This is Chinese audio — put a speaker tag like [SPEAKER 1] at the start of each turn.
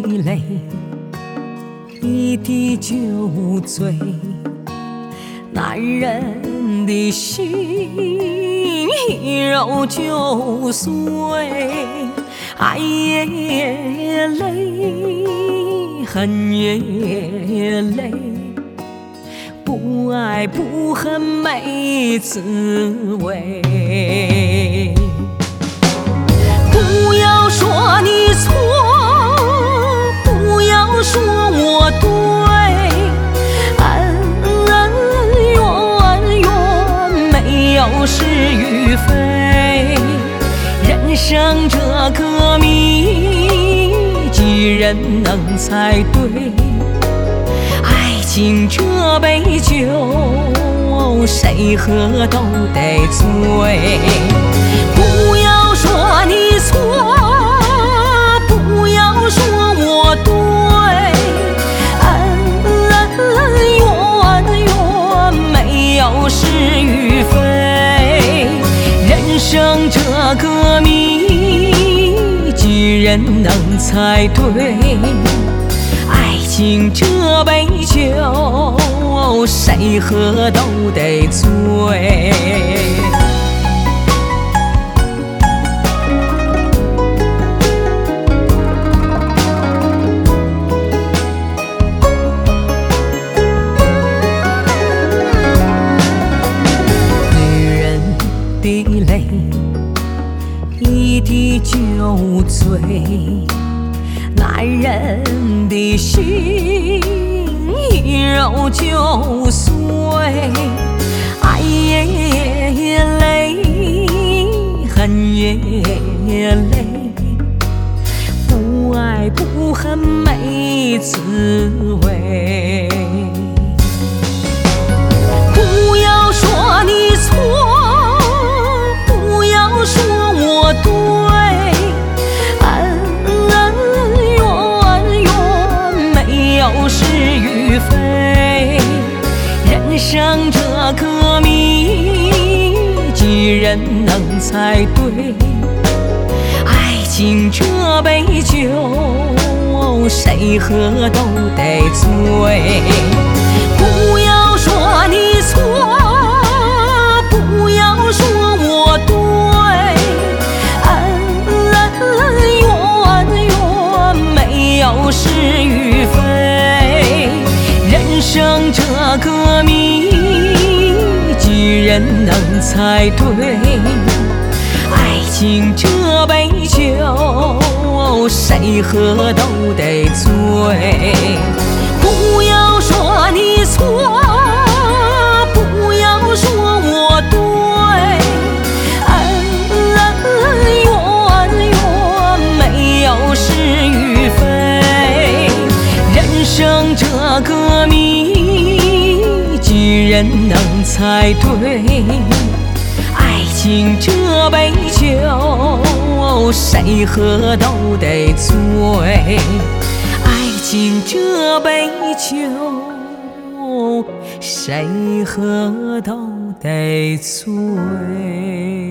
[SPEAKER 1] 泪，一滴酒醉，男人的心肉就碎。爱也累，恨也累，不爱不恨没滋味。不要说你错，不要说我对，恩恩怨怨没有是与非。人生这个谜，几人能猜对？爱情这杯酒，谁喝都得醉。不要说你错，不要说我对，恩怨没有是与非。人生这个谜，几人能猜对？爱情这杯酒，谁喝都得醉。的泪，一滴酒醉，男人的心肉就碎。爱也累，恨也累，不爱不恨没滋味。不要说你错，说我对，恩怨没有是与非。人生这个谜，几人能猜对？爱情这杯酒，谁喝都得醉。不要说你错，不要说我对，有是与非。人生这个谜，几人能猜对？爱情这杯酒，谁喝都得醉。不要说你错，不要说我对，恩怨没有是与非。人生这个谜，几人能猜对？爱情这杯酒，谁喝都得醉。爱情这杯酒，谁喝都得醉。